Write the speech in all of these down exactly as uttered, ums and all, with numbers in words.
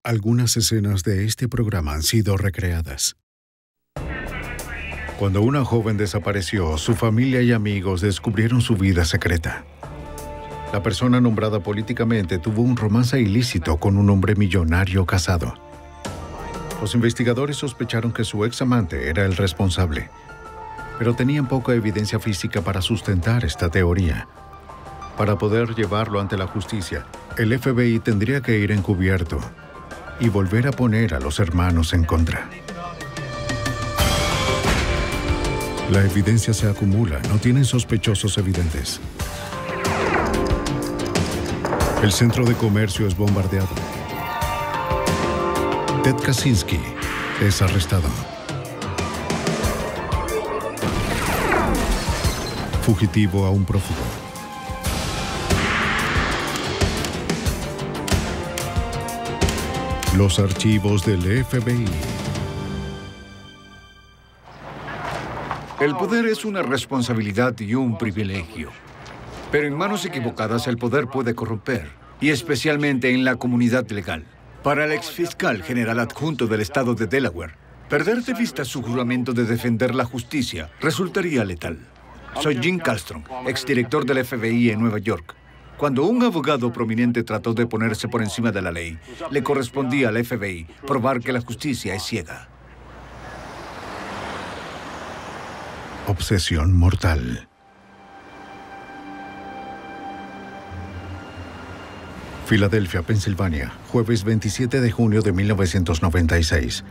Algunas escenas de este programa han sido recreadas. Cuando una joven desapareció, su familia y amigos descubrieron su vida secreta. La persona nombrada políticamente tuvo un romance ilícito con un hombre millonario casado. Los investigadores sospecharon que su ex amante era el responsable, pero tenían poca evidencia física para sustentar esta teoría. Para poder llevarlo ante la justicia, el F B I tendría que ir encubierto y volver a poner a los hermanos en contra. La evidencia se acumula, no tienen sospechosos evidentes. El centro de comercio es bombardeado. Ted Kaczynski es arrestado. Fugitivo a un prófugo. Los archivos del F B I. El poder es una responsabilidad y un privilegio. Pero en manos equivocadas el poder puede corromper, y especialmente en la comunidad legal. Para el exfiscal general adjunto del estado de Delaware, perder de vista su juramento de defender la justicia resultaría letal. Soy Jim Kallstrom, exdirector del F B I en Nueva York. Cuando un abogado prominente trató de ponerse por encima de la ley, le correspondía al F B I probar que la justicia es ciega. Obsesión mortal. Filadelfia, Pensilvania, jueves veintisiete de junio de mil novecientos noventa y seis.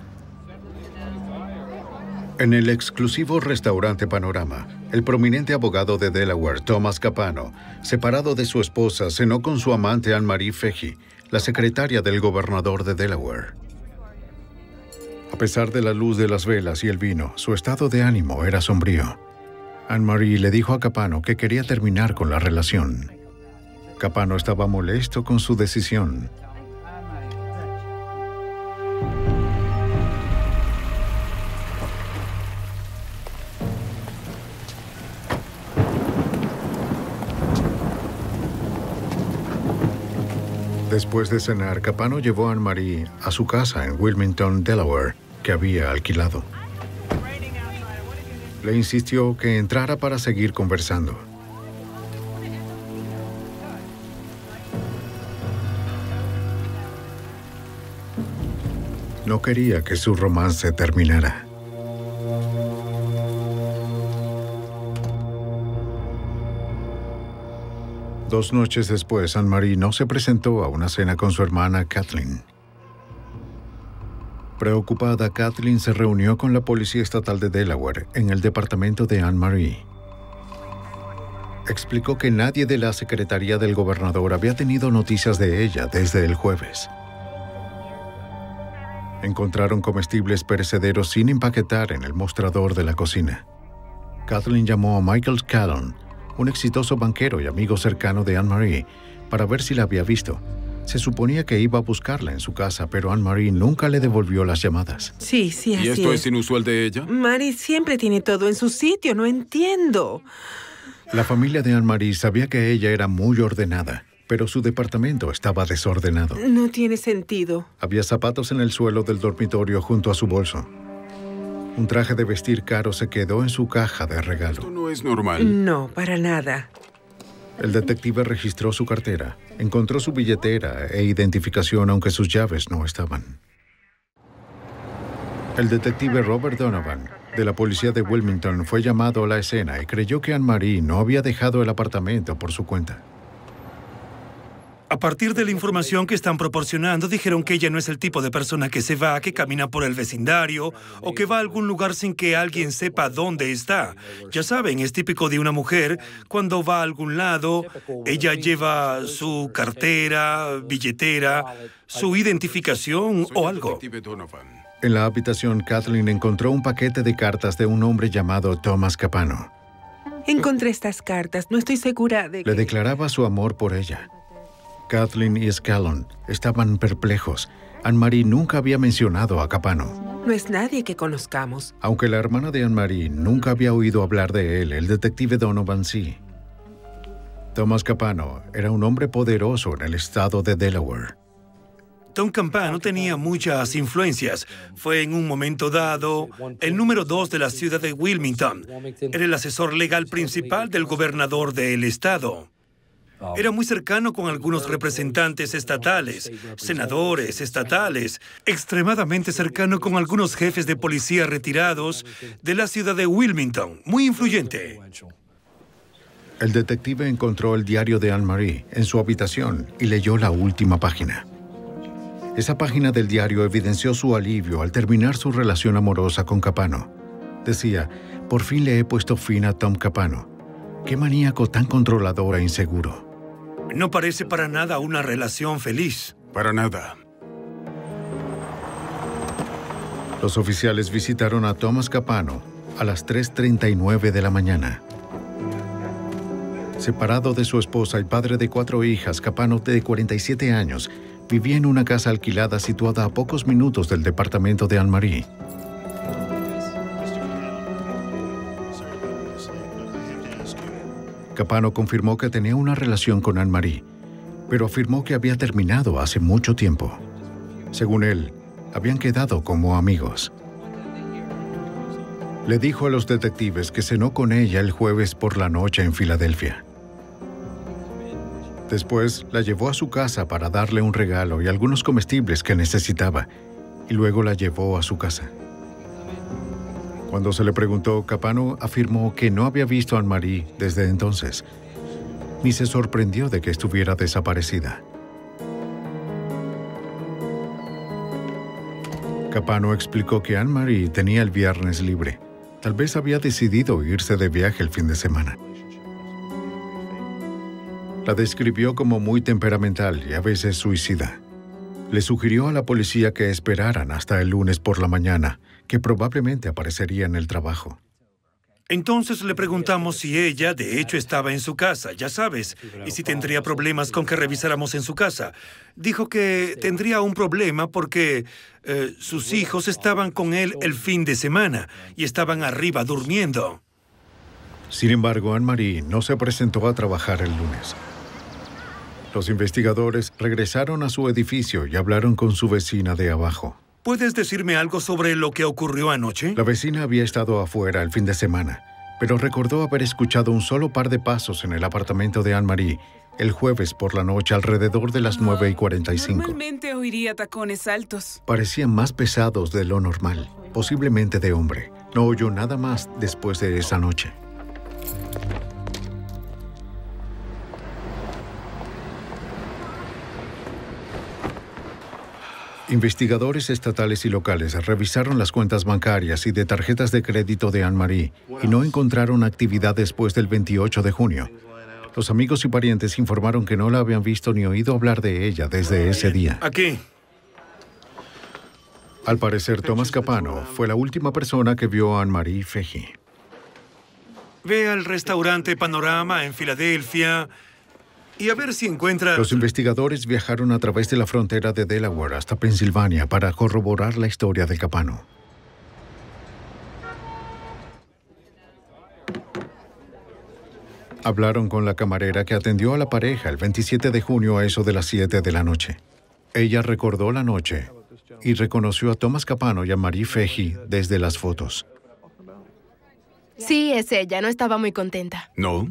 En el exclusivo restaurante Panorama, el prominente abogado de Delaware, Thomas Capano, separado de su esposa, cenó con su amante Anne-Marie Fahey, la secretaria del gobernador de Delaware. A pesar de la luz de las velas y el vino, su estado de ánimo era sombrío. Anne-Marie le dijo a Capano que quería terminar con la relación. Capano estaba molesto con su decisión. Después de cenar, Capano llevó a Anne-Marie a su casa en Wilmington, Delaware, que había alquilado. Le insistió que entrara para seguir conversando. No quería que su romance terminara. Dos noches después, Anne-Marie no se presentó a una cena con su hermana Kathleen. Preocupada, Kathleen se reunió con la Policía Estatal de Delaware en el departamento de Anne-Marie. Explicó que nadie de la Secretaría del Gobernador había tenido noticias de ella desde el jueves. Encontraron comestibles perecederos sin empaquetar en el mostrador de la cocina. Kathleen llamó a Michael Scallon, un exitoso banquero y amigo cercano de Anne-Marie, para ver si la había visto. Se suponía que iba a buscarla en su casa, pero Anne-Marie nunca le devolvió las llamadas. Sí, sí, así ¿Y esto es. es inusual de ella? Marie siempre tiene todo en su sitio, no entiendo. La familia de Anne-Marie sabía que ella era muy ordenada, pero su departamento estaba desordenado. No tiene sentido. Había zapatos en el suelo del dormitorio junto a su bolso. Un traje de vestir caro se quedó en su caja de regalo. Esto no es normal. No, para nada. El detective registró su cartera, encontró su billetera e identificación, aunque sus llaves no estaban. El detective Robert Donovan, de la policía de Wilmington, fue llamado a la escena y creyó que Anne-Marie no había dejado el apartamento por su cuenta. A partir de la información que están proporcionando, dijeron que ella no es el tipo de persona que se va, que camina por el vecindario o que va a algún lugar sin que alguien sepa dónde está. Ya saben, es típico de una mujer, cuando va a algún lado, ella lleva su cartera, billetera, su identificación o algo. En la habitación, Kathleen encontró un paquete de cartas de un hombre llamado Thomas Capano. Encontré estas cartas, no estoy segura de que... Le declaraba su amor por ella. Kathleen y Scallon estaban perplejos. Anne-Marie nunca había mencionado a Capano. No es nadie que conozcamos. Aunque la hermana de Anne-Marie nunca había oído hablar de él, el detective Donovan sí. Thomas Capano era un hombre poderoso en el estado de Delaware. Tom Campano tenía muchas influencias. Fue en un momento dado el número dos de la ciudad de Wilmington. Era el asesor legal principal del gobernador del estado. Era muy cercano con algunos representantes estatales, senadores estatales, extremadamente cercano con algunos jefes de policía retirados de la ciudad de Wilmington. Muy influyente. El detective encontró el diario de Anne-Marie en su habitación y leyó la última página. Esa página del diario evidenció su alivio al terminar su relación amorosa con Capano. Decía, por fin le he puesto fin a Tom Capano. Qué maníaco tan controlador e inseguro. No parece para nada una relación feliz. Para nada. Los oficiales visitaron a Thomas Capano a las tres treinta y nueve de la mañana. Separado de su esposa y padre de cuatro hijas, Capano, de cuarenta y siete años, vivía en una casa alquilada situada a pocos minutos del departamento de Anne-Marie. Capano confirmó que tenía una relación con Anne-Marie, pero afirmó que había terminado hace mucho tiempo. Según él, habían quedado como amigos. Le dijo a los detectives que cenó con ella el jueves por la noche en Filadelfia. Después la llevó a su casa para darle un regalo y algunos comestibles que necesitaba, y luego la llevó a su casa. Cuando se le preguntó, Capano afirmó que no había visto a Anne-Marie desde entonces, ni se sorprendió de que estuviera desaparecida. Capano explicó que Anne-Marie tenía el viernes libre. Tal vez había decidido irse de viaje el fin de semana. La describió como muy temperamental y a veces suicida. Le sugirió a la policía que esperaran hasta el lunes por la mañana, que probablemente aparecería en el trabajo. Entonces le preguntamos si ella, de hecho, estaba en su casa, ya sabes, y si tendría problemas con que revisáramos en su casa. Dijo que tendría un problema porque eh, sus hijos estaban con él el fin de semana y estaban arriba durmiendo. Sin embargo, Anne-Marie no se presentó a trabajar el lunes. Los investigadores regresaron a su edificio y hablaron con su vecina de abajo. ¿Puedes decirme algo sobre lo que ocurrió anoche? La vecina había estado afuera el fin de semana, pero recordó haber escuchado un solo par de pasos en el apartamento de Anne-Marie el jueves por la noche alrededor de las nueve y cuarenta y cinco. Normalmente oiría tacones altos. Parecían más pesados de lo normal, posiblemente de hombre. No oyó nada más después de esa noche. Investigadores estatales y locales revisaron las cuentas bancarias y de tarjetas de crédito de Anne-Marie y no encontraron actividad después del veintiocho de junio. Los amigos y parientes informaron que no la habían visto ni oído hablar de ella desde ese día. Aquí. Al parecer, Thomas Capano fue la última persona que vio a Anne-Marie Fahey. Ve al restaurante Panorama en Filadelfia y a ver si encuentra... Los investigadores viajaron a través de la frontera de Delaware hasta Pensilvania para corroborar la historia de Capano. Hablaron con la camarera que atendió a la pareja el veintisiete de junio a eso de las siete de la noche. Ella recordó la noche y reconoció a Thomas Capano y a Marie Fahey desde las fotos. Sí, es ella. No estaba muy contenta. ¿No?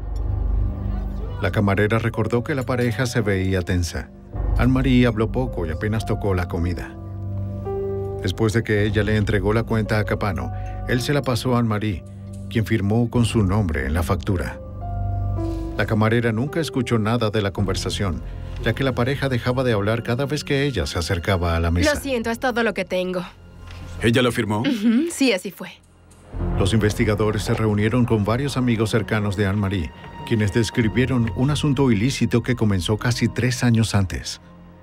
La camarera recordó que la pareja se veía tensa. Anne-Marie habló poco y apenas tocó la comida. Después de que ella le entregó la cuenta a Capano, él se la pasó a Anne-Marie, quien firmó con su nombre en la factura. La camarera nunca escuchó nada de la conversación, ya que la pareja dejaba de hablar cada vez que ella se acercaba a la mesa. Lo siento, es todo lo que tengo. ¿Ella lo firmó? Uh-huh. Sí, así fue. Los investigadores se reunieron con varios amigos cercanos de Anne-Marie, quienes describieron un asunto ilícito que comenzó casi tres años antes.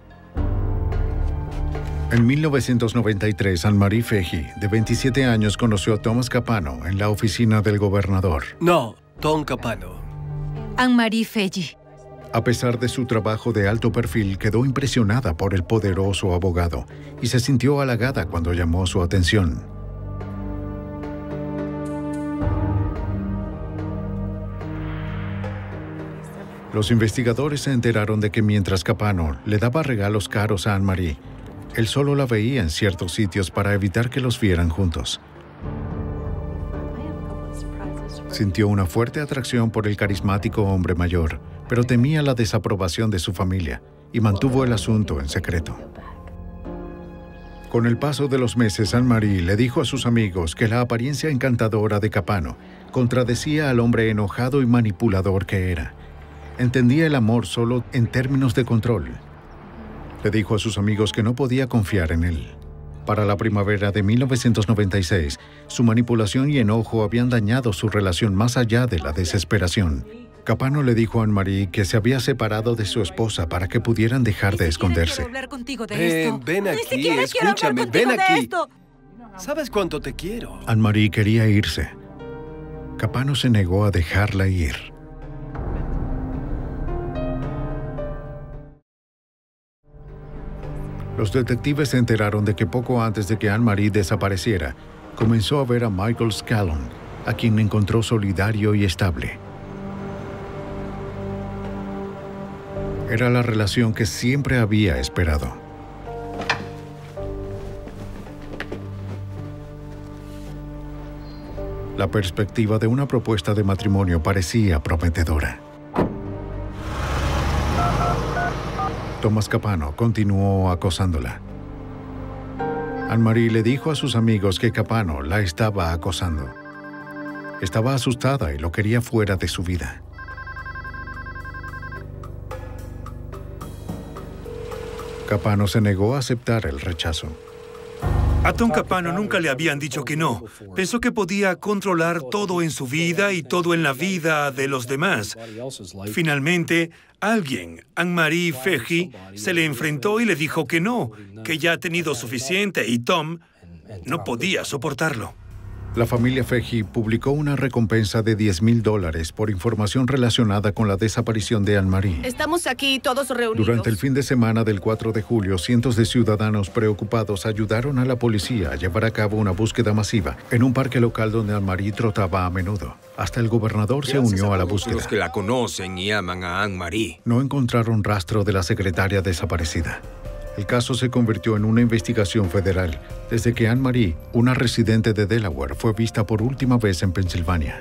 En mil novecientos noventa y tres, Anne-Marie Fahey, de veintisiete años, conoció a Thomas Capano en la oficina del gobernador. No, Tom Capano. Anne-Marie Fahey. A pesar de su trabajo de alto perfil, quedó impresionada por el poderoso abogado y se sintió halagada cuando llamó su atención. Los investigadores se enteraron de que mientras Capano le daba regalos caros a Anne-Marie, él solo la veía en ciertos sitios para evitar que los vieran juntos. Sintió una fuerte atracción por el carismático hombre mayor, pero temía la desaprobación de su familia y mantuvo el asunto en secreto. Con el paso de los meses, Anne-Marie le dijo a sus amigos que la apariencia encantadora de Capano contradecía al hombre enojado y manipulador que era. Entendía el amor solo en términos de control. Le dijo a sus amigos que no podía confiar en él. Para la primavera de mil novecientos noventa y seis, su manipulación y enojo habían dañado su relación más allá de la desesperación. Capano le dijo a Anne-Marie que se había separado de su esposa para que pudieran dejar de esconderse. Hablar contigo de Ven, esto. ven Ni aquí, siquiera quiero hablar escúchame, contigo ven de aquí. esto. ¿Sabes cuánto te quiero? Anne-Marie quería irse. Capano se negó a dejarla ir. Los detectives se enteraron de que poco antes de que Anne-Marie desapareciera, comenzó a ver a Michael Scallon, a quien encontró solidario y estable. Era la relación que siempre había esperado. La perspectiva de una propuesta de matrimonio parecía prometedora. Thomas Capano continuó acosándola. Anne-Marie le dijo a sus amigos que Capano la estaba acosando. Estaba asustada y lo quería fuera de su vida. Capano se negó a aceptar el rechazo. A Tom Capano nunca le habían dicho que no. Pensó que podía controlar todo en su vida y todo en la vida de los demás. Finalmente, alguien, Anne-Marie Feggi, se le enfrentó y le dijo que no, que ya ha tenido suficiente y Tom no podía soportarlo. La familia Feggi publicó una recompensa de diez mil dólares por información relacionada con la desaparición de Anne-Marie. Estamos aquí todos reunidos. Durante el fin de semana del cuatro de julio, cientos de ciudadanos preocupados ayudaron a la policía a llevar a cabo una búsqueda masiva en un parque local donde Anne-Marie trotaba a menudo. Hasta el gobernador se unió a la búsqueda. Los que la conocen y aman a Anne-Marie. No encontraron rastro de la secretaria desaparecida. El caso se convirtió en una investigación federal desde que Anne-Marie, una residente de Delaware, fue vista por última vez en Pensilvania.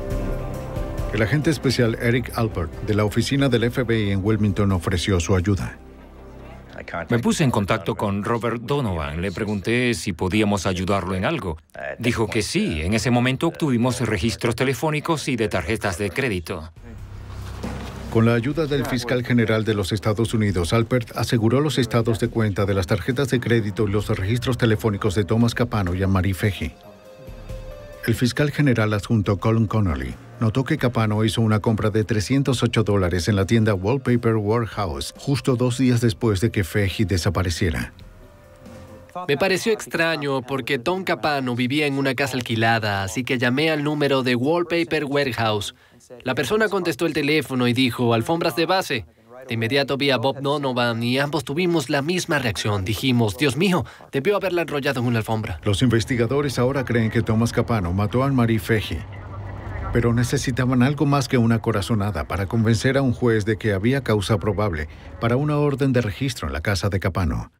El agente especial Eric Alpert de la oficina del F B I en Wilmington ofreció su ayuda. Me puse en contacto con Robert Donovan. Le pregunté si podíamos ayudarlo en algo. Dijo que sí. En ese momento obtuvimos registros telefónicos y de tarjetas de crédito. Con la ayuda del fiscal general de los Estados Unidos, Alpert aseguró los estados de cuenta de las tarjetas de crédito y los registros telefónicos de Thomas Capano y Anne-Marie Feggi. El fiscal general adjunto Colin Connolly notó que Capano hizo una compra de trescientos ocho dólares en la tienda Wallpaper Warehouse justo dos días después de que Feggi desapareciera. Me pareció extraño porque Tom Capano vivía en una casa alquilada, así que llamé al número de Wallpaper Warehouse. La persona contestó el teléfono y dijo, alfombras de base. De inmediato vi a Bob Donovan y ambos tuvimos la misma reacción. Dijimos, Dios mío, debió haberla enrollado en una alfombra. Los investigadores ahora creen que Thomas Capano mató a Anne-Marie Feggi, pero necesitaban algo más que una corazonada para convencer a un juez de que había causa probable para una orden de registro en la casa de Capano.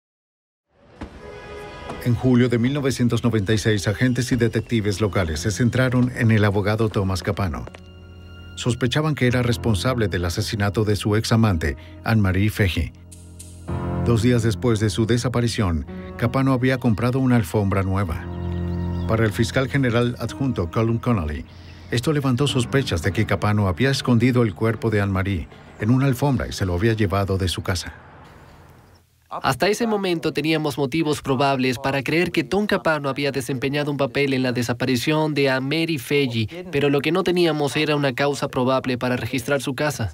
En julio de mil novecientos noventa y seis, agentes y detectives locales se centraron en el abogado Thomas Capano. Sospechaban que era responsable del asesinato de su ex amante, Anne-Marie Feggi. Dos días después de su desaparición, Capano había comprado una alfombra nueva. Para el fiscal general adjunto Colin Connolly, esto levantó sospechas de que Capano había escondido el cuerpo de Anne-Marie en una alfombra y se lo había llevado de su casa. Hasta ese momento teníamos motivos probables para creer que Tom Capano había desempeñado un papel en la desaparición de Anne-Marie Feggi, pero lo que no teníamos era una causa probable para registrar su casa.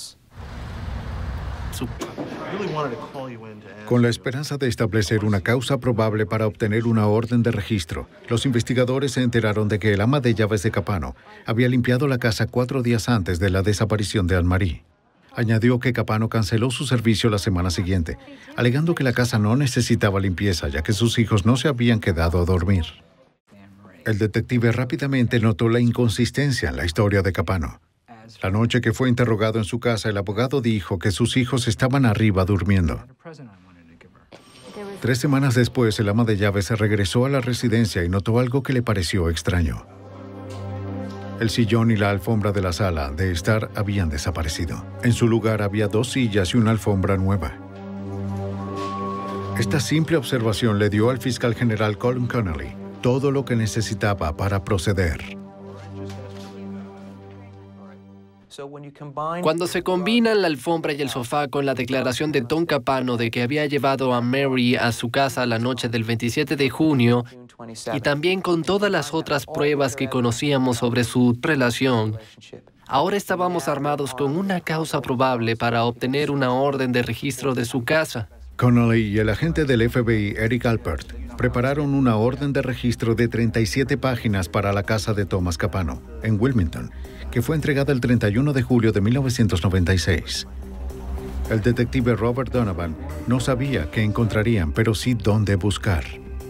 Su... Con la esperanza de establecer una causa probable para obtener una orden de registro, los investigadores se enteraron de que el ama de llaves de Capano había limpiado la casa cuatro días antes de la desaparición de Anne-Marie. Añadió que Capano canceló su servicio la semana siguiente, alegando que la casa no necesitaba limpieza, ya que sus hijos no se habían quedado a dormir. El detective rápidamente notó la inconsistencia en la historia de Capano. La noche que fue interrogado en su casa, el abogado dijo que sus hijos estaban arriba durmiendo. Tres semanas después, el ama de llaves regresó a la residencia y notó algo que le pareció extraño. El sillón y la alfombra de la sala de estar habían desaparecido. En su lugar había dos sillas y una alfombra nueva. Esta simple observación le dio al fiscal general Colin Connolly todo lo que necesitaba para proceder. Cuando se combinan la alfombra y el sofá con la declaración de Tom Capano de que había llevado a Mary a su casa la noche del veintisiete de junio, y también con todas las otras pruebas que conocíamos sobre su relación, ahora estábamos armados con una causa probable para obtener una orden de registro de su casa. Connolly y el agente del F B I, Eric Alpert, prepararon una orden de registro de treinta y siete páginas para la casa de Thomas Capano, en Wilmington, que fue entregada el treinta y uno de julio de mil novecientos noventa y seis. El detective Robert Donovan no sabía qué encontrarían, pero sí dónde buscar.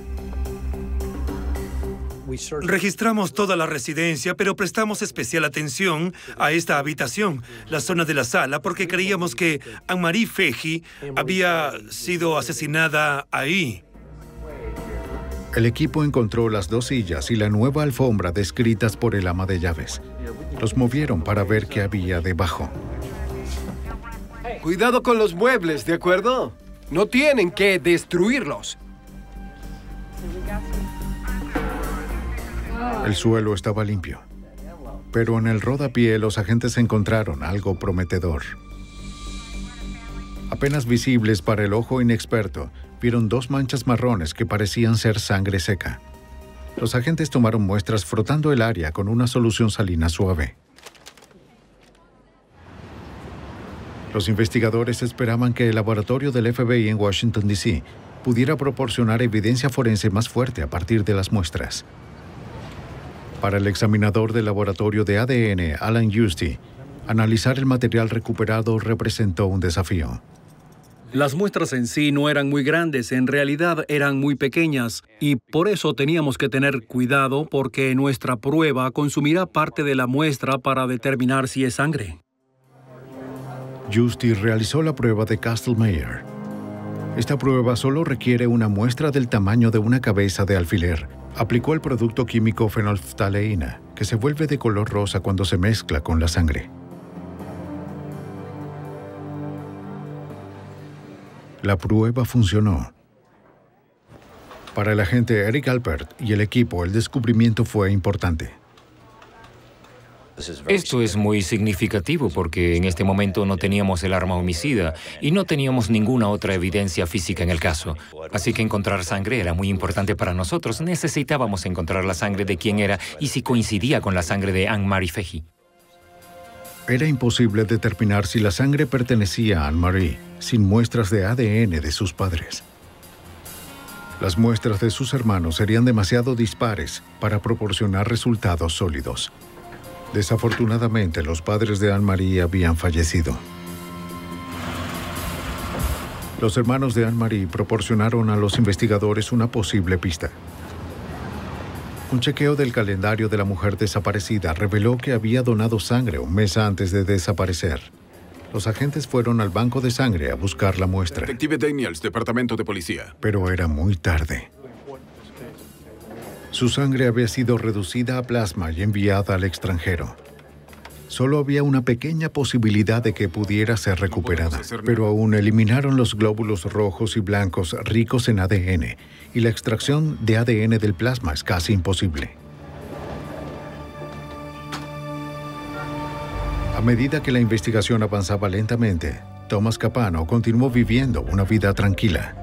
Registramos toda la residencia, pero prestamos especial atención a esta habitación, la zona de la sala, porque creíamos que Anne-Marie Feggi había sido asesinada ahí. El equipo encontró las dos sillas y la nueva alfombra descritas por el ama de llaves. Los movieron para ver qué había debajo. Cuidado con los muebles, ¿de acuerdo? No tienen que destruirlos. El suelo estaba limpio, pero en el rodapié los agentes encontraron algo prometedor. Apenas visibles para el ojo inexperto, vieron dos manchas marrones que parecían ser sangre seca. Los agentes tomaron muestras frotando el área con una solución salina suave. Los investigadores esperaban que el laboratorio del F B I en Washington, D C pudiera proporcionar evidencia forense más fuerte a partir de las muestras. Para el examinador del laboratorio de A D N, Alan Justy, analizar el material recuperado representó un desafío. Las muestras en sí no eran muy grandes, en realidad eran muy pequeñas, y por eso teníamos que tener cuidado porque nuestra prueba consumirá parte de la muestra para determinar si es sangre. Justy realizó la prueba de Castle-Meyer. Esta prueba solo requiere una muestra del tamaño de una cabeza de alfiler. Aplicó el producto químico fenolftaleína, que se vuelve de color rosa cuando se mezcla con la sangre. La prueba funcionó. Para el agente Eric Alpert y el equipo, el descubrimiento fue importante. Esto es muy significativo porque en este momento no teníamos el arma homicida y no teníamos ninguna otra evidencia física en el caso. Así que encontrar sangre era muy importante para nosotros. Necesitábamos encontrar la sangre de quién era y si coincidía con la sangre de Anne-Marie Feggi. Era imposible determinar si la sangre pertenecía a Anne-Marie sin muestras de A D N de sus padres. Las muestras de sus hermanos serían demasiado dispares para proporcionar resultados sólidos. Desafortunadamente, los padres de Anne-Marie habían fallecido. Los hermanos de Anne-Marie proporcionaron a los investigadores una posible pista. Un chequeo del calendario de la mujer desaparecida reveló que había donado sangre un mes antes de desaparecer. Los agentes fueron al banco de sangre a buscar la muestra. Detective Daniels, Departamento de Policía. Pero era muy tarde. Su sangre había sido reducida a plasma y enviada al extranjero. Solo había una pequeña posibilidad de que pudiera ser recuperada, pero aún eliminaron los glóbulos rojos y blancos ricos en A D N, y la extracción de A D N del plasma es casi imposible. A medida que la investigación avanzaba lentamente, Thomas Capano continuó viviendo una vida tranquila.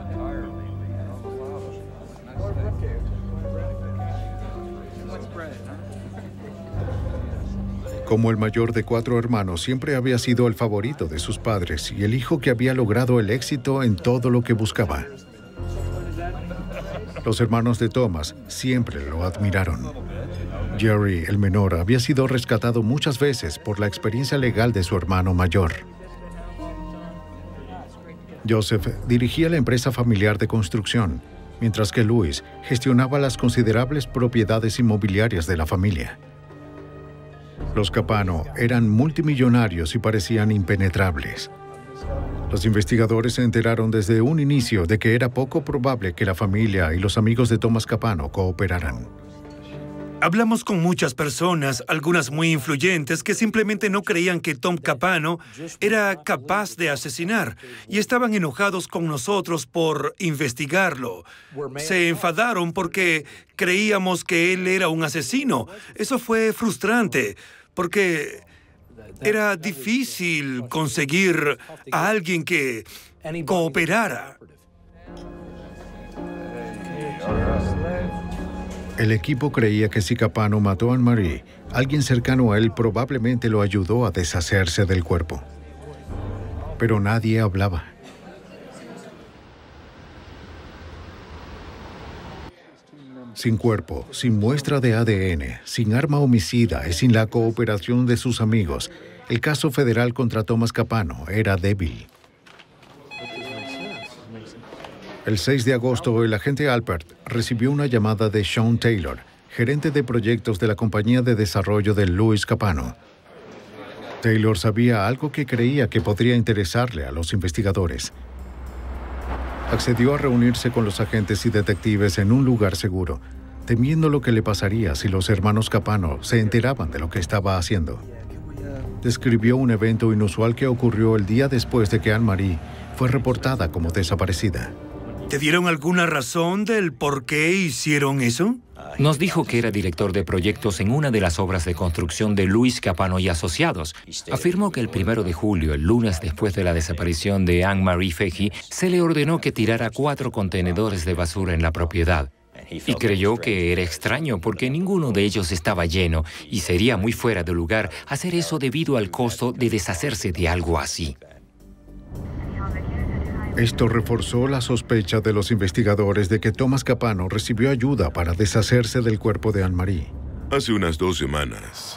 Como el mayor de cuatro hermanos, siempre había sido el favorito de sus padres y el hijo que había logrado el éxito en todo lo que buscaba. Los hermanos de Thomas siempre lo admiraron. Jerry, el menor, había sido rescatado muchas veces por la experiencia legal de su hermano mayor. Joseph dirigía la empresa familiar de construcción, mientras que Louis gestionaba las considerables propiedades inmobiliarias de la familia. Los Capano eran multimillonarios y parecían impenetrables. Los investigadores se enteraron desde un inicio de que era poco probable que la familia y los amigos de Thomas Capano cooperaran. Hablamos con muchas personas, algunas muy influyentes, que simplemente no creían que Tom Capano era capaz de asesinar y estaban enojados con nosotros por investigarlo. Se enfadaron porque creíamos que él era un asesino. Eso fue frustrante, porque era difícil conseguir a alguien que cooperara. El equipo creía que si Capano mató a Anne-Marie, alguien cercano a él probablemente lo ayudó a deshacerse del cuerpo. Pero nadie hablaba. Sin cuerpo, sin muestra de A D N, sin arma homicida y sin la cooperación de sus amigos, el caso federal contra Thomas Capano era débil. El seis de agosto, el agente Alpert recibió una llamada de Sean Taylor, gerente de proyectos de la compañía de desarrollo de Louis Capano. Taylor sabía algo que creía que podría interesarle a los investigadores. Accedió a reunirse con los agentes y detectives en un lugar seguro, temiendo lo que le pasaría si los hermanos Capano se enteraban de lo que estaba haciendo. Describió un evento inusual que ocurrió el día después de que Anne-Marie fue reportada como desaparecida. ¿Te dieron alguna razón del por qué hicieron eso? Nos dijo que era director de proyectos en una de las obras de construcción de Louis Capano y Asociados. Afirmó que el primero de julio, el lunes después de la desaparición de Anne-Marie Feggi, se le ordenó que tirara cuatro contenedores de basura en la propiedad. Y creyó que era extraño porque ninguno de ellos estaba lleno y sería muy fuera de lugar hacer eso debido al costo de deshacerse de algo así. Esto reforzó la sospecha de los investigadores de que Thomas Capano recibió ayuda para deshacerse del cuerpo de Anne-Marie. Hace unas dos semanas.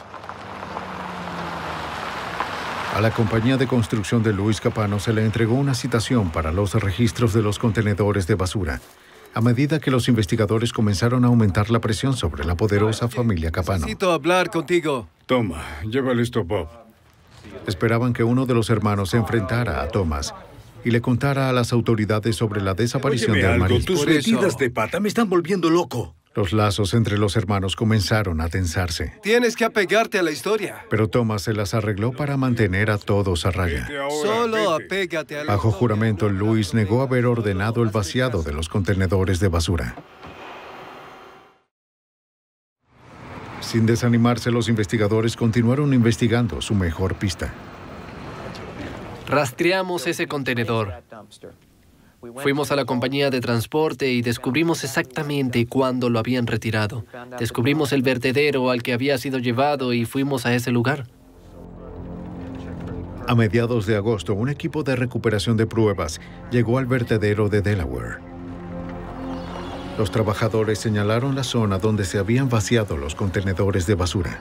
A la compañía de construcción de Louis Capano se le entregó una citación para los registros de los contenedores de basura, a medida que los investigadores comenzaron a aumentar la presión sobre la poderosa familia Capano. Necesito hablar contigo. Toma, llévale esto, Bob. Esperaban que uno de los hermanos se enfrentara a Thomas y le contara a las autoridades sobre la desaparición Óyeme de Anne-Marie. algo, tus metidas de pata me están volviendo loco. Los lazos entre los hermanos comenzaron a tensarse. Tienes que apegarte a la historia. Pero Thomas se las arregló para mantener a todos a raya. Solo apégate a la Bajo juramento, Louis negó haber ordenado el vaciado de los contenedores de basura. Sin desanimarse, los investigadores continuaron investigando su mejor pista. Rastreamos ese contenedor. Fuimos a la compañía de transporte y descubrimos exactamente cuándo lo habían retirado. Descubrimos el vertedero al que había sido llevado y fuimos a ese lugar. A mediados de agosto, un equipo de recuperación de pruebas llegó al vertedero de Delaware. Los trabajadores señalaron la zona donde se habían vaciado los contenedores de basura.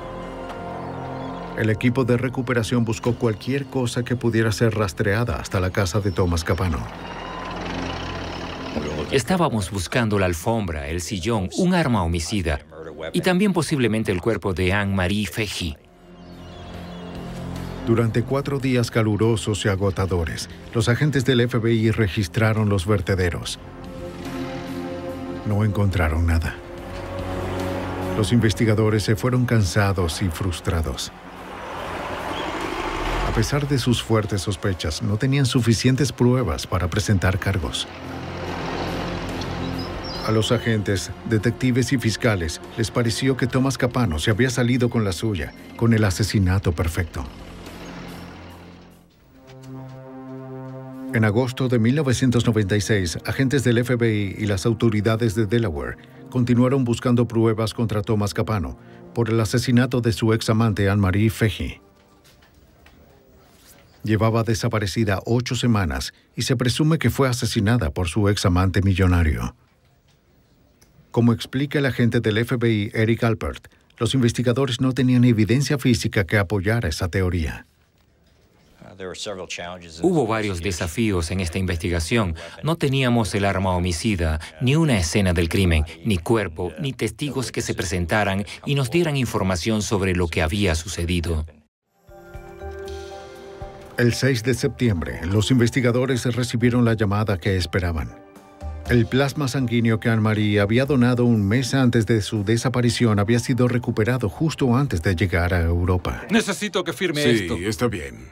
El equipo de recuperación buscó cualquier cosa que pudiera ser rastreada hasta la casa de Thomas Capano. Estábamos buscando la alfombra, el sillón, un arma homicida y también posiblemente el cuerpo de Anne-Marie Feggi. Durante cuatro días calurosos y agotadores, los agentes del F B I registraron los vertederos. No encontraron nada. Los investigadores se fueron cansados y frustrados. A pesar de sus fuertes sospechas, no tenían suficientes pruebas para presentar cargos. A los agentes, detectives y fiscales les pareció que Thomas Capano se había salido con la suya, con el asesinato perfecto. En agosto de mil novecientos noventa y seis, agentes del F B I y las autoridades de Delaware continuaron buscando pruebas contra Thomas Capano por el asesinato de su examante Anne-Marie Feggi. Llevaba desaparecida ocho semanas y se presume que fue asesinada por su examante millonario. Como explica el agente del F B I, Eric Alpert, los investigadores no tenían evidencia física que apoyara esa teoría. Hubo varios desafíos en esta investigación. No teníamos el arma homicida, ni una escena del crimen, ni cuerpo, ni testigos que se presentaran y nos dieran información sobre lo que había sucedido. El seis de septiembre, los investigadores recibieron la llamada que esperaban. El plasma sanguíneo que Anne-Marie había donado un mes antes de su desaparición había sido recuperado justo antes de llegar a Europa. Necesito que firme sí, esto. Sí, está bien.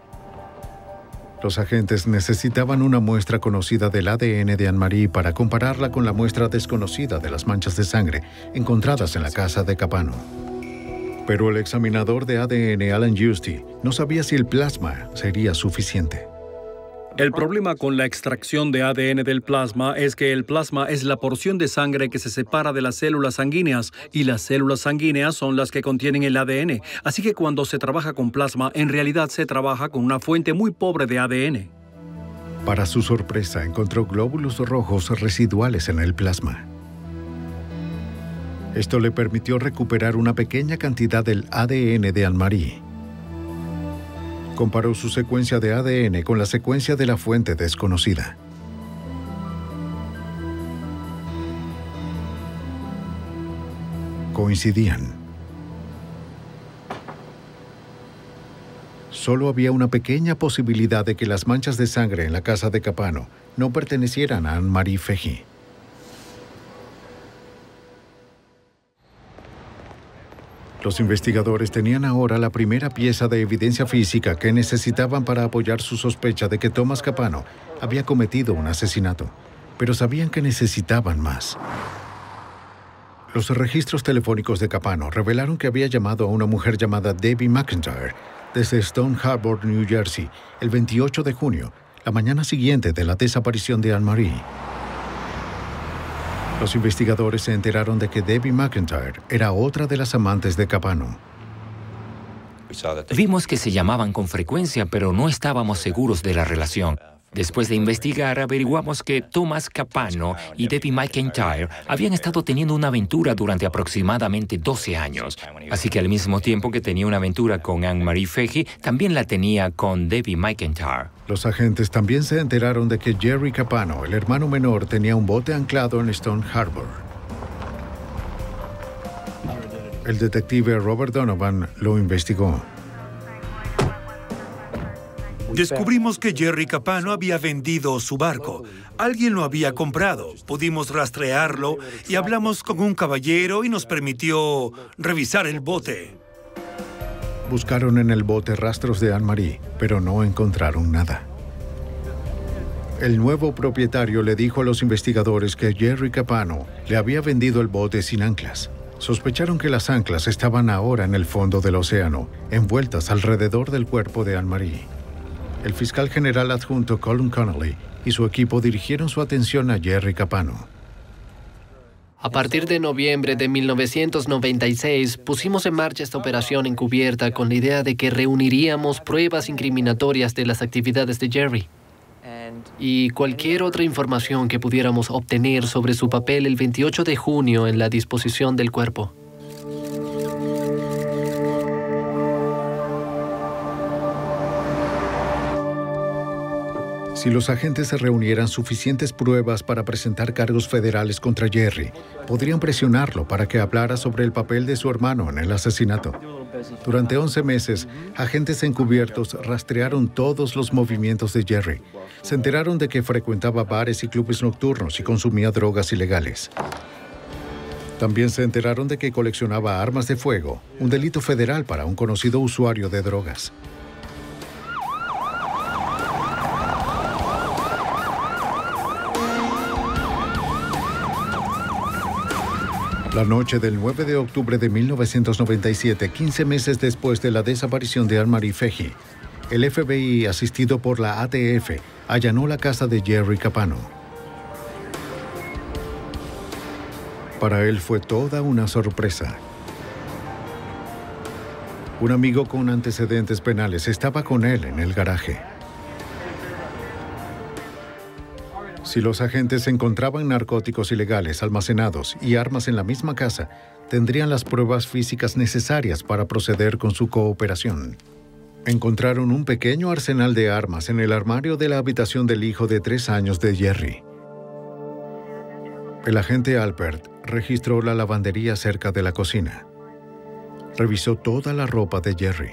Los agentes necesitaban una muestra conocida del A D N de Anne-Marie para compararla con la muestra desconocida de las manchas de sangre encontradas en la casa de Capano. Pero el examinador de A D N, Alan Giusti, no sabía si el plasma sería suficiente. El problema con la extracción de A D N del plasma es que el plasma es la porción de sangre que se separa de las células sanguíneas y las células sanguíneas son las que contienen el A D N. Así que cuando se trabaja con plasma, en realidad se trabaja con una fuente muy pobre de A D N. Para su sorpresa, encontró glóbulos rojos residuales en el plasma. Esto le permitió recuperar una pequeña cantidad del A D N de Anne-Marie. Comparó su secuencia de A D N con la secuencia de la fuente desconocida. Coincidían. Solo había una pequeña posibilidad de que las manchas de sangre en la casa de Capano no pertenecieran a Anne-Marie Feggi. Los investigadores tenían ahora la primera pieza de evidencia física que necesitaban para apoyar su sospecha de que Thomas Capano había cometido un asesinato, pero sabían que necesitaban más. Los registros telefónicos de Capano revelaron que había llamado a una mujer llamada Debbie McIntyre desde Stone Harbor, New Jersey, el veintiocho de junio, la mañana siguiente de la desaparición de Anne-Marie. Los investigadores se enteraron de que Debbie McIntyre era otra de las amantes de Capano. Vimos que se llamaban con frecuencia, pero no estábamos seguros de la relación. Después de investigar, averiguamos que Thomas Capano y Debbie McIntyre habían estado teniendo una aventura durante aproximadamente doce años. Así que al mismo tiempo que tenía una aventura con Anne-Marie Feggi, también la tenía con Debbie McIntyre. Los agentes también se enteraron de que Jerry Capano, el hermano menor, tenía un bote anclado en Stone Harbor. El detective Robert Donovan lo investigó. Descubrimos que Jerry Capano había vendido su barco. Alguien lo había comprado. Pudimos rastrearlo y hablamos con un caballero y nos permitió revisar el bote. Buscaron en el bote rastros de Anne-Marie, pero no encontraron nada. El nuevo propietario le dijo a los investigadores que Jerry Capano le había vendido el bote sin anclas. Sospecharon que las anclas estaban ahora en el fondo del océano, envueltas alrededor del cuerpo de Anne-Marie. El fiscal general adjunto Colin Connolly y su equipo dirigieron su atención a Jerry Capano. A partir de noviembre de mil novecientos noventa y seis, pusimos en marcha esta operación encubierta con la idea de que reuniríamos pruebas incriminatorias de las actividades de Jerry y cualquier otra información que pudiéramos obtener sobre su papel el veintiocho de junio en la disposición del cuerpo. Si los agentes se reunieran suficientes pruebas para presentar cargos federales contra Jerry, podrían presionarlo para que hablara sobre el papel de su hermano en el asesinato. Durante once meses, agentes encubiertos rastrearon todos los movimientos de Jerry. Se enteraron de que frecuentaba bares y clubes nocturnos y consumía drogas ilegales. También se enteraron de que coleccionaba armas de fuego, un delito federal para un conocido usuario de drogas. La noche del nueve de octubre de mil novecientos noventa y siete, quince meses después de la desaparición de Anne-Marie Feggi, el F B I, asistido por la A T F, allanó la casa de Jerry Capano. Para él fue toda una sorpresa. Un amigo con antecedentes penales estaba con él en el garaje. Si los agentes encontraban narcóticos ilegales almacenados y armas en la misma casa, tendrían las pruebas físicas necesarias para proceder con su cooperación. Encontraron un pequeño arsenal de armas en el armario de la habitación del hijo de tres años de Jerry. El agente Alpert registró la lavandería cerca de la cocina. Revisó toda la ropa de Jerry.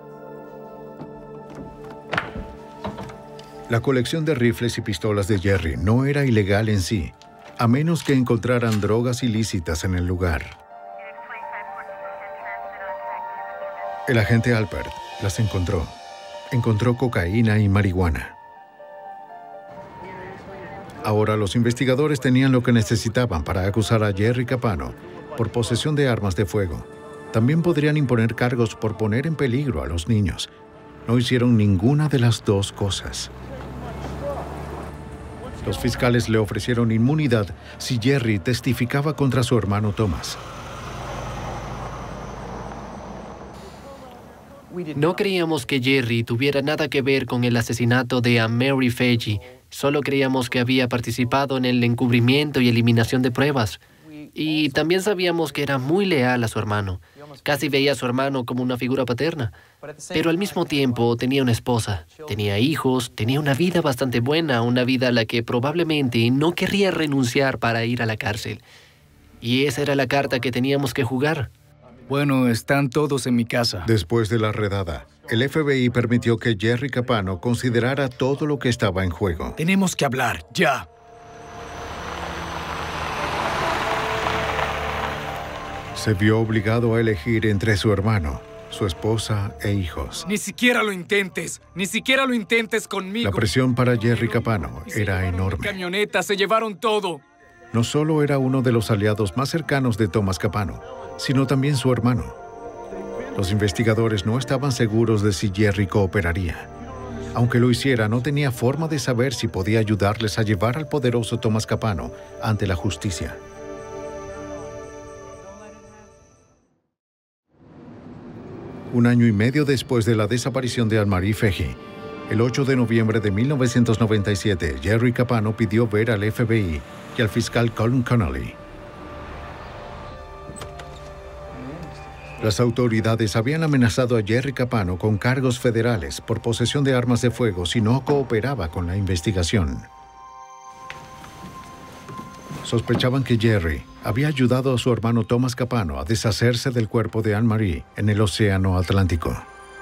La colección de rifles y pistolas de Jerry no era ilegal en sí, a menos que encontraran drogas ilícitas en el lugar. El agente Alpert las encontró. Encontró cocaína y marihuana. Ahora los investigadores tenían lo que necesitaban para acusar a Jerry Capano por posesión de armas de fuego. También podrían imponer cargos por poner en peligro a los niños. No hicieron ninguna de las dos cosas. Los fiscales le ofrecieron inmunidad si Jerry testificaba contra su hermano Thomas. No creíamos que Jerry tuviera nada que ver con el asesinato de Ann Mary Feggi. Solo creíamos que había participado en el encubrimiento y eliminación de pruebas. Y también sabíamos que era muy leal a su hermano. Casi veía a su hermano como una figura paterna. Pero al mismo tiempo tenía una esposa, tenía hijos, tenía una vida bastante buena, una vida a la que probablemente no querría renunciar para ir a la cárcel. Y esa era la carta que teníamos que jugar. Bueno, están todos en mi casa. Después de la redada, el F B I permitió que Jerry Capano considerara todo lo que estaba en juego. Tenemos que hablar, ya. Se vio obligado a elegir entre su hermano, su esposa e hijos. Ni siquiera lo intentes, ni siquiera lo intentes conmigo. La presión para Jerry Capano era enorme. Camionetas, se llevaron todo. No solo era uno de los aliados más cercanos de Thomas Capano, sino también su hermano. Los investigadores no estaban seguros de si Jerry cooperaría. Aunque lo hiciera, no tenía forma de saber si podía ayudarles a llevar al poderoso Thomas Capano ante la justicia. Un año y medio después de la desaparición de Ann Marie Feggi, el ocho de noviembre de mil novecientos noventa y siete, Jerry Capano pidió ver al F B I y al fiscal Colin Connolly. Las autoridades habían amenazado a Jerry Capano con cargos federales por posesión de armas de fuego si no cooperaba con la investigación. Sospechaban que Jerry había ayudado a su hermano Thomas Capano a deshacerse del cuerpo de Ann Marie en el Océano Atlántico.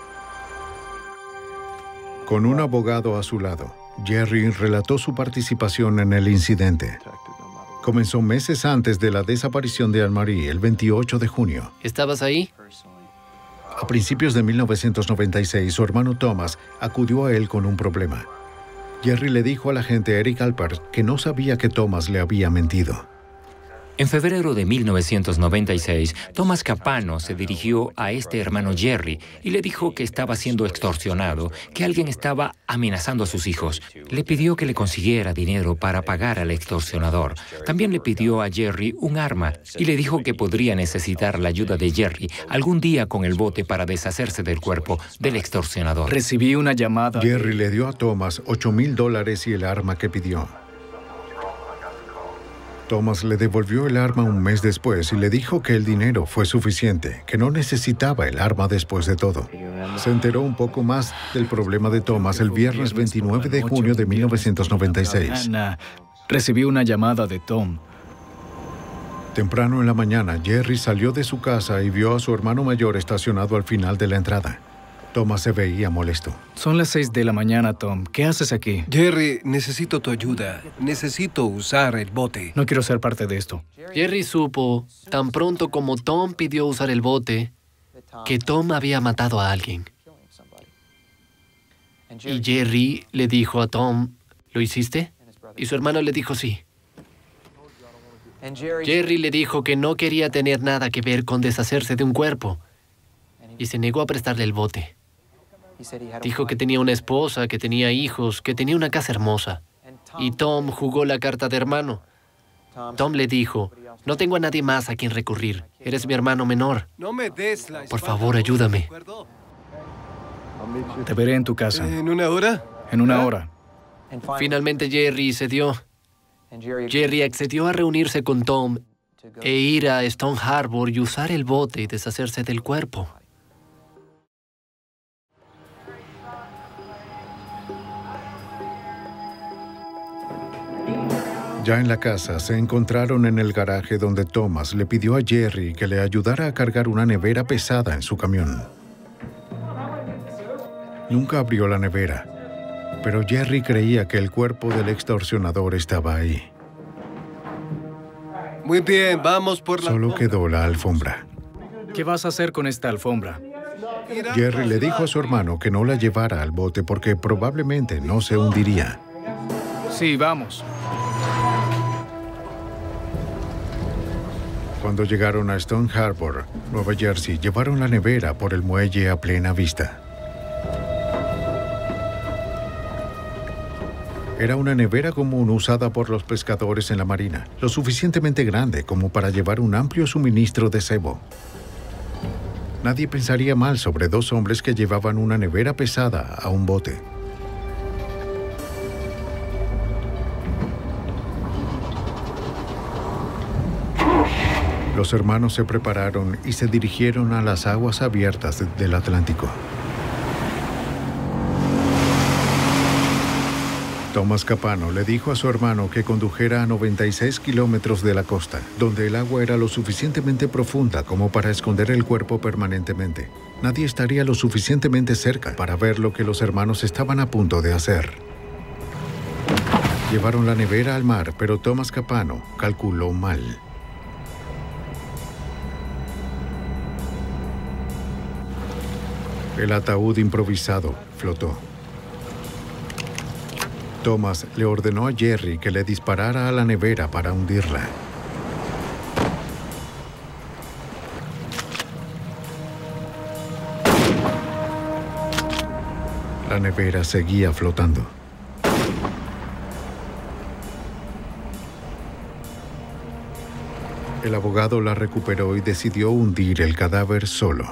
Con un abogado a su lado, Jerry relató su participación en el incidente. Comenzó meses antes de la desaparición de Ann Marie, el veintiocho de junio. ¿Estabas ahí? A principios de mil novecientos noventa y seis, su hermano Thomas acudió a él con un problema. Jerry le dijo al agente Eric Alpert que no sabía que Thomas le había mentido. En febrero de mil novecientos noventa y seis, Thomas Capano se dirigió a este hermano Jerry y le dijo que estaba siendo extorsionado, que alguien estaba amenazando a sus hijos. Le pidió que le consiguiera dinero para pagar al extorsionador. También le pidió a Jerry un arma y le dijo que podría necesitar la ayuda de Jerry algún día con el bote para deshacerse del cuerpo del extorsionador. Recibí una llamada. Jerry le dio a Thomas ocho mil dólares y el arma que pidió. Thomas le devolvió el arma un mes después y le dijo que el dinero fue suficiente, que no necesitaba el arma después de todo. Se enteró un poco más del problema de Thomas el viernes veintinueve de junio de mil novecientos noventa y seis. Recibí una llamada de Tom. Temprano en la mañana, Jerry salió de su casa y vio a su hermano mayor estacionado al final de la entrada. Thomas se veía molesto. Son las seis de la mañana, Tom. ¿Qué haces aquí? Jerry, necesito tu ayuda. Necesito usar el bote. No quiero ser parte de esto. Jerry supo, tan pronto como Tom pidió usar el bote, que Tom había matado a alguien. Y Jerry le dijo a Tom, ¿lo hiciste? Y su hermano le dijo sí. Jerry le dijo que no quería tener nada que ver con deshacerse de un cuerpo y se negó a prestarle el bote. Dijo que tenía una esposa, que tenía hijos, que tenía una casa hermosa. Y Tom jugó la carta de hermano. Tom le dijo, no tengo a nadie más a quien recurrir. Eres mi hermano menor. Por favor, ayúdame. Te veré en tu casa. ¿En una hora? En una hora. Finalmente Jerry cedió. Jerry accedió a reunirse con Tom e ir a Stone Harbor y usar el bote y deshacerse del cuerpo. Ya en la casa, se encontraron en el garaje donde Thomas le pidió a Jerry que le ayudara a cargar una nevera pesada en su camión. Nunca abrió la nevera, pero Jerry creía que el cuerpo del extorsionador estaba ahí. Muy bien, vamos por la... Solo quedó la alfombra. ¿Qué vas a hacer con esta alfombra? Jerry le dijo a su hermano que no la llevara al bote porque probablemente no se hundiría. Sí, vamos. Cuando llegaron a Stone Harbor, Nueva Jersey, llevaron la nevera por el muelle a plena vista. Era una nevera común usada por los pescadores en la marina, lo suficientemente grande como para llevar un amplio suministro de cebo. Nadie pensaría mal sobre dos hombres que llevaban una nevera pesada a un bote. Los hermanos se prepararon y se dirigieron a las aguas abiertas del Atlántico. Thomas Capano le dijo a su hermano que condujera a noventa y seis kilómetros de la costa, donde el agua era lo suficientemente profunda como para esconder el cuerpo permanentemente. Nadie estaría lo suficientemente cerca para ver lo que los hermanos estaban a punto de hacer. Llevaron la nevera al mar, pero Thomas Capano calculó mal. El ataúd improvisado flotó. Thomas le ordenó a Jerry que le disparara a la nevera para hundirla. La nevera seguía flotando. El abogado la recuperó y decidió hundir el cadáver solo.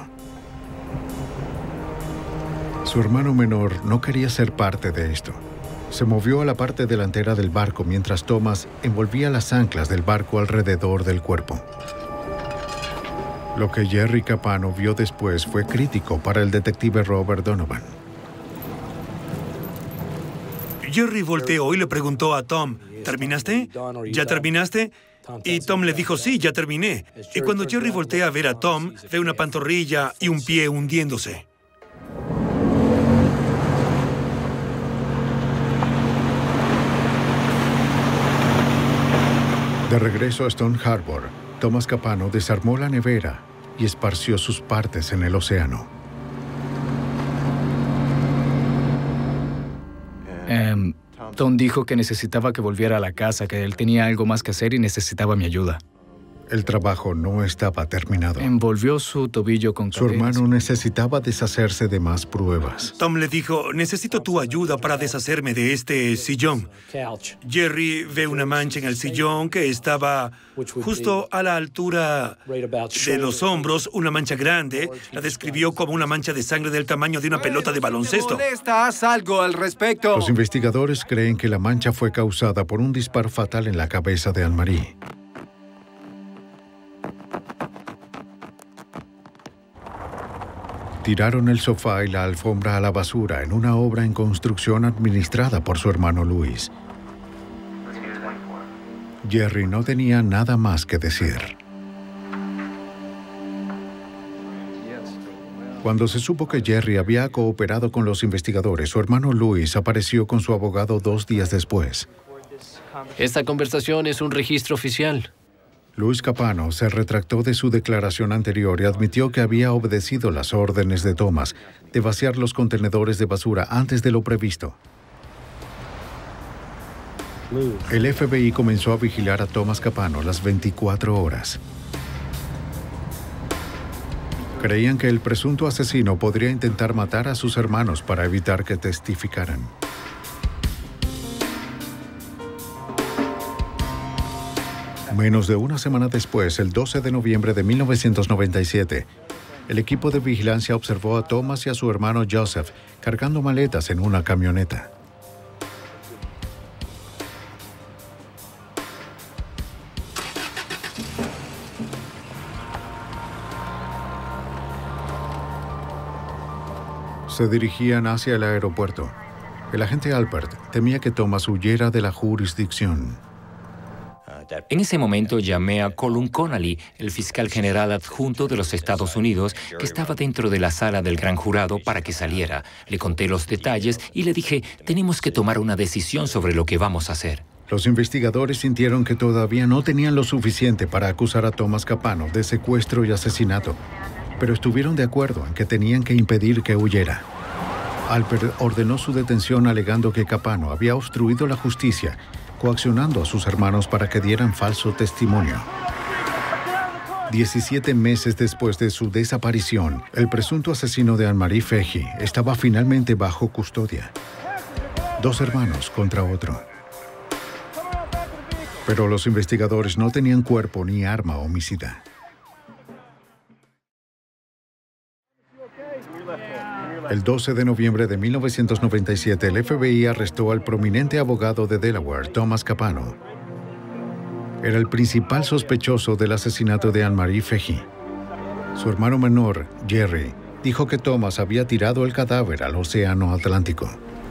Su hermano menor no quería ser parte de esto. Se movió a la parte delantera del barco mientras Thomas envolvía las anclas del barco alrededor del cuerpo. Lo que Jerry Capano vio después fue crítico para el detective Robert Donovan. Jerry volteó y le preguntó a Tom, ¿terminaste? ¿Ya terminaste? Y Tom le dijo, sí, ya terminé. Y cuando Jerry voltea a ver a Tom, ve una pantorrilla y un pie hundiéndose. De regreso a Stone Harbor, Thomas Capano desarmó la nevera y esparció sus partes en el océano. Um, Tom dijo que necesitaba que volviera a la casa, que él tenía algo más que hacer y necesitaba mi ayuda. El trabajo no estaba terminado. Envolvió su tobillo con Su cadenas. hermano necesitaba deshacerse de más pruebas. Tom le dijo, necesito tu ayuda para deshacerme de este sillón. Jerry ve una mancha en el sillón que estaba justo a la altura de los hombros, una mancha grande. La describió como una mancha de sangre del tamaño de una pelota de baloncesto. Molesta, haz algo al respecto. Los investigadores creen que la mancha fue causada por un disparo fatal en la cabeza de Anne-Marie. Tiraron el sofá y la alfombra a la basura en una obra en construcción administrada por su hermano Luis. Jerry no tenía nada más que decir. Cuando se supo que Jerry había cooperado con los investigadores, su hermano Luis apareció con su abogado dos días después. Esta conversación es un registro oficial. Luis Capano se retractó de su declaración anterior y admitió que había obedecido las órdenes de Thomas de vaciar los contenedores de basura antes de lo previsto. El F B I comenzó a vigilar a Thomas Capano las veinticuatro horas. Creían que el presunto asesino podría intentar matar a sus hermanos para evitar que testificaran. Menos de una semana después, el doce de noviembre de mil novecientos noventa y siete, el equipo de vigilancia observó a Thomas y a su hermano Joseph cargando maletas en una camioneta. Se dirigían hacia el aeropuerto. El agente Alpert temía que Thomas huyera de la jurisdicción. En ese momento llamé a Colin Connolly, el fiscal general adjunto de los Estados Unidos, que estaba dentro de la sala del gran jurado para que saliera. Le conté los detalles y le dije, tenemos que tomar una decisión sobre lo que vamos a hacer. Los investigadores sintieron que todavía no tenían lo suficiente para acusar a Thomas Capano de secuestro y asesinato, pero estuvieron de acuerdo en que tenían que impedir que huyera. Alpert ordenó su detención alegando que Capano había obstruido la justicia, coaccionando a sus hermanos para que dieran falso testimonio. Diecisiete meses después de su desaparición, el presunto asesino de Anne-Marie Feggi estaba finalmente bajo custodia. Dos hermanos contra otro. Pero los investigadores no tenían cuerpo ni arma homicida. El doce de noviembre de mil novecientos noventa y siete, el F B I arrestó al prominente abogado de Delaware, Thomas Capano. Era el principal sospechoso del asesinato de Anne-Marie Feggi. Su hermano menor, Jerry, dijo que Thomas había tirado el cadáver al Océano Atlántico.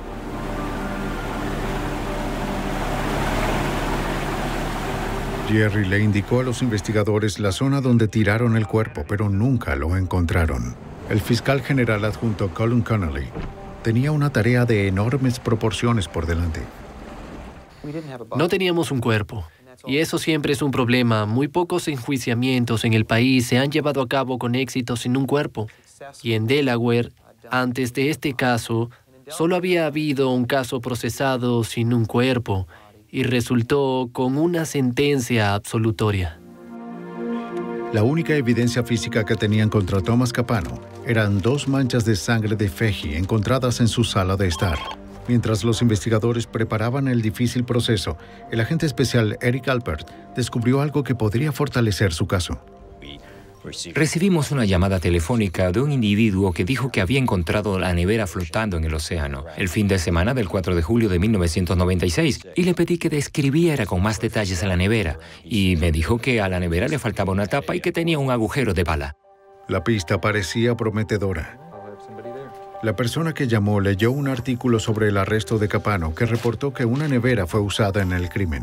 Jerry le indicó a los investigadores la zona donde tiraron el cuerpo, pero nunca lo encontraron. El fiscal general adjunto Colin Connolly tenía una tarea de enormes proporciones por delante. No teníamos un cuerpo, y eso siempre es un problema. Muy pocos enjuiciamientos en el país se han llevado a cabo con éxito sin un cuerpo. Y en Delaware, antes de este caso, solo había habido un caso procesado sin un cuerpo, y resultó con una sentencia absolutoria. La única evidencia física que tenían contra Thomas Capano eran dos manchas de sangre de Feggi encontradas en su sala de estar. Mientras los investigadores preparaban el difícil proceso, el agente especial Eric Alpert descubrió algo que podría fortalecer su caso. Recibimos una llamada telefónica de un individuo que dijo que había encontrado la nevera flotando en el océano el fin de semana del cuatro de julio de mil novecientos noventa y seis y le pedí que describiera con más detalles a la nevera y me dijo que a la nevera le faltaba una tapa y que tenía un agujero de bala. La pista parecía prometedora. La persona que llamó leyó un artículo sobre el arresto de Capano que reportó que una nevera fue usada en el crimen.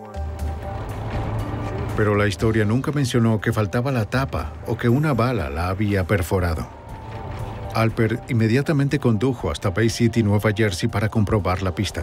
Pero la historia nunca mencionó que faltaba la tapa o que una bala la había perforado. Alpert inmediatamente condujo hasta Bay City, Nueva Jersey, para comprobar la pista.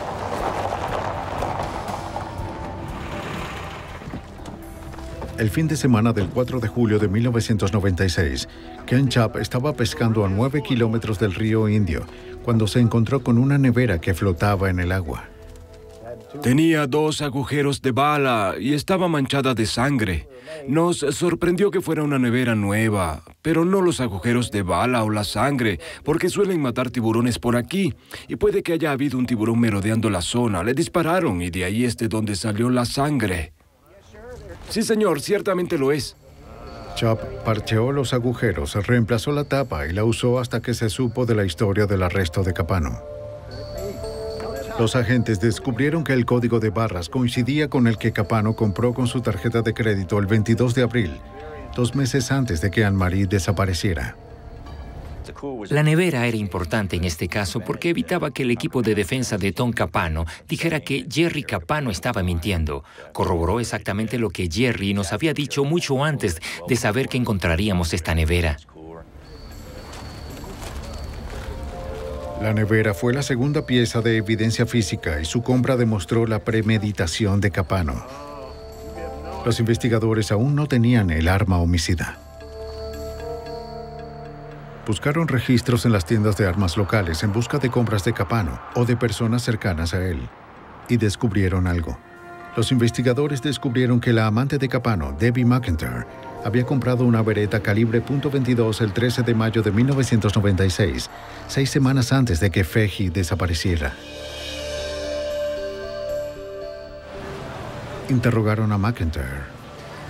El fin de semana del cuatro de julio de mil novecientos noventa y seis, Ken Chapp estaba pescando a nueve kilómetros del río Indio cuando se encontró con una nevera que flotaba en el agua. Tenía dos agujeros de bala y estaba manchada de sangre. Nos sorprendió que fuera una nevera nueva, pero no los agujeros de bala o la sangre, porque suelen matar tiburones por aquí. Y puede que haya habido un tiburón merodeando la zona. Le dispararon y de ahí es de donde salió la sangre. Sí, señor, ciertamente lo es. Chapp parcheó los agujeros, reemplazó la tapa y la usó hasta que se supo de la historia del arresto de Capano. Los agentes descubrieron que el código de barras coincidía con el que Capano compró con su tarjeta de crédito el veintidós de abril, dos meses antes de que Anne-Marie desapareciera. La nevera era importante en este caso porque evitaba que el equipo de defensa de Tom Capano dijera que Jerry Capano estaba mintiendo. Corroboró exactamente lo que Jerry nos había dicho mucho antes de saber que encontraríamos esta nevera. La nevera fue la segunda pieza de evidencia física y su compra demostró la premeditación de Capano. Los investigadores aún no tenían el arma homicida. Buscaron registros en las tiendas de armas locales en busca de compras de Capano o de personas cercanas a él, y descubrieron algo. Los investigadores descubrieron que la amante de Capano, Debbie McIntyre, había comprado una Beretta calibre punto veintidós el trece de mayo de mil novecientos noventa y seis, seis semanas antes de que Feggi desapareciera. Interrogaron a McIntyre.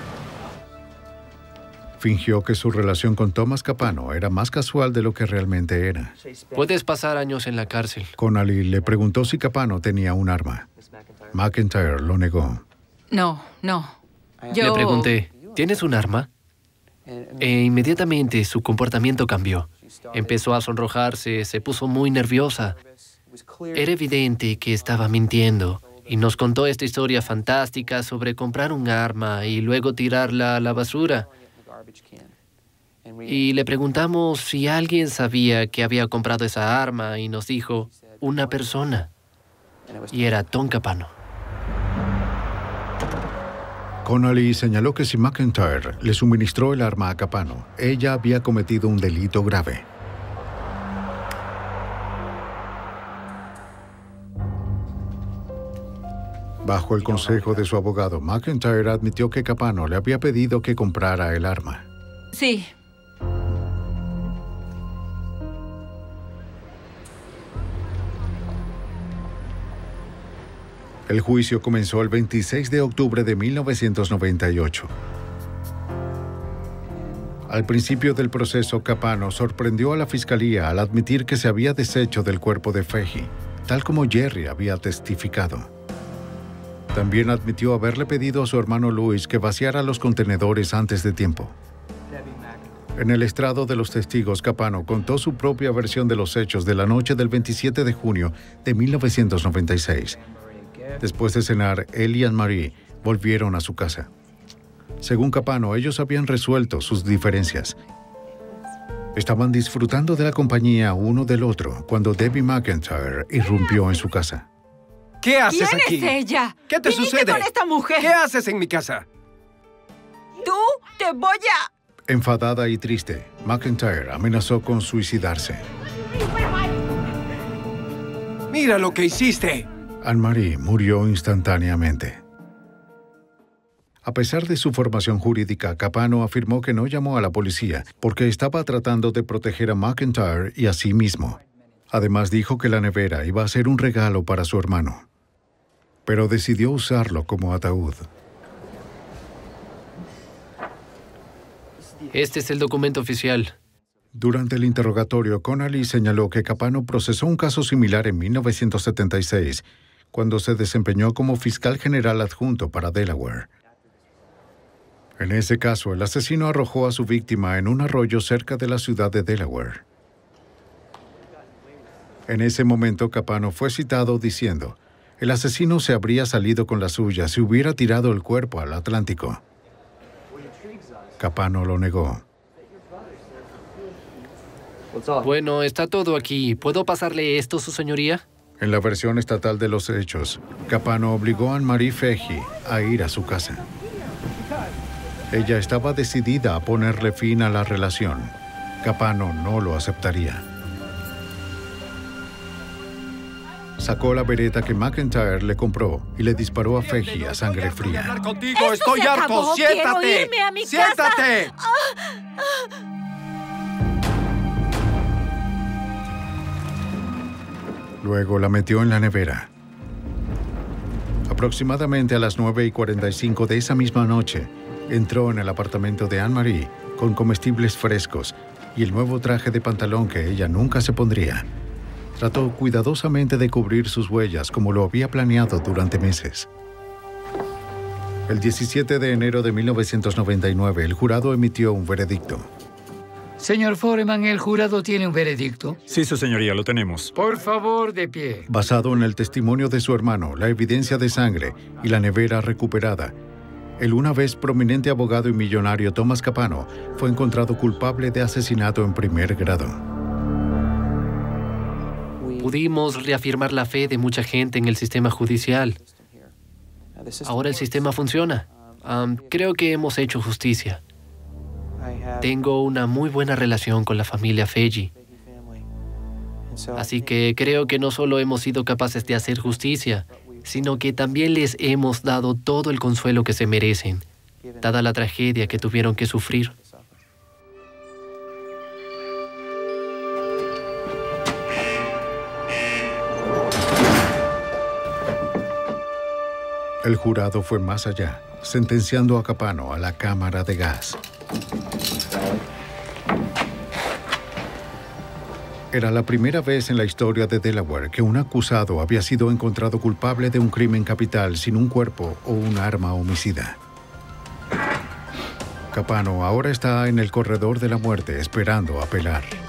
Fingió que su relación con Thomas Capano era más casual de lo que realmente era. Puedes pasar años en la cárcel. Connolly le preguntó si Capano tenía un arma. McIntyre lo negó. No, no. Yo... Le pregunté, ¿tienes un arma? E inmediatamente su comportamiento cambió. Empezó a sonrojarse, se puso muy nerviosa. Era evidente que estaba mintiendo y nos contó esta historia fantástica sobre comprar un arma y luego tirarla a la basura. Y le preguntamos si alguien sabía que había comprado esa arma y nos dijo, una persona. Y era Tom Capano. Connolly señaló que si McIntyre le suministró el arma a Capano, ella había cometido un delito grave. Bajo el consejo de su abogado, McIntyre admitió que Capano le había pedido que comprara el arma. Sí. El juicio comenzó el veintiséis de octubre de mil novecientos noventa y ocho. Al principio del proceso, Capano sorprendió a la fiscalía al admitir que se había deshecho del cuerpo de Fahey, tal como Jerry había testificado. También admitió haberle pedido a su hermano Louis que vaciara los contenedores antes de tiempo. En el estrado de los testigos, Capano contó su propia versión de los hechos de la noche del veintisiete de junio de mil novecientos noventa y seis. Después de cenar, él y Anne-Marie volvieron a su casa. Según Capano, ellos habían resuelto sus diferencias. Estaban disfrutando de la compañía uno del otro cuando Debbie McIntyre irrumpió en su casa. ¿Qué haces ¿Quién aquí? es ella? ¿Qué te ¿Viniste sucede? con esta mujer? ¿Qué haces en mi casa? Tú te voy a... Enfadada y triste, McIntyre amenazó con suicidarse. ¡Mira lo que hiciste! Anne-Marie murió instantáneamente. A pesar de su formación jurídica, Capano afirmó que no llamó a la policía porque estaba tratando de proteger a McIntyre y a sí mismo. Además, dijo que la nevera iba a ser un regalo para su hermano, pero decidió usarlo como ataúd. Este es el documento oficial. Durante el interrogatorio, Connolly señaló que Capano procesó un caso similar en mil novecientos setenta y seis, cuando se desempeñó como fiscal general adjunto para Delaware. En ese caso, el asesino arrojó a su víctima en un arroyo cerca de la ciudad de Delaware. En ese momento, Capano fue citado diciendo, el asesino se habría salido con la suya si hubiera tirado el cuerpo al Atlántico. Capano lo negó. Bueno, está todo aquí. ¿Puedo pasarle esto, su señoría? En la versión estatal de los hechos, Capano obligó a Anne-Marie Fahey a ir a su casa. Ella estaba decidida a ponerle fin a la relación. Capano no lo aceptaría. Sacó la bereta que McIntyre le compró y le disparó a Fahey a sangre fría. ¡Hablar contigo! ¡Estoy harto! ¡Siéntate! Quiero irme a mi ¡Siéntate! casa. Ah, ah. Luego la metió en la nevera. Aproximadamente a las nueve y cuarenta y cinco de esa misma noche, entró en el apartamento de Anne-Marie con comestibles frescos y el nuevo traje de pantalón que ella nunca se pondría. Trató cuidadosamente de cubrir sus huellas como lo había planeado durante meses. El diecisiete de enero de mil novecientos noventa y nueve, el jurado emitió un veredicto. Señor Foreman, ¿el jurado tiene un veredicto? Sí, su señoría, lo tenemos. Por favor, de pie. Basado en el testimonio de su hermano, la evidencia de sangre y la nevera recuperada, el una vez prominente abogado y millonario Thomas Capano fue encontrado culpable de asesinato en primer grado. Pudimos reafirmar la fe de mucha gente en el sistema judicial. Ahora el sistema funciona. Um, creo que hemos hecho justicia. Tengo una muy buena relación con la familia Fahey. Así que creo que no solo hemos sido capaces de hacer justicia, sino que también les hemos dado todo el consuelo que se merecen, dada la tragedia que tuvieron que sufrir. El jurado fue más allá, sentenciando a Capano a la cámara de gas. Era la primera vez en la historia de Delaware que un acusado había sido encontrado culpable de un crimen capital sin un cuerpo o un arma homicida. Capano ahora está en el corredor de la muerte esperando apelar.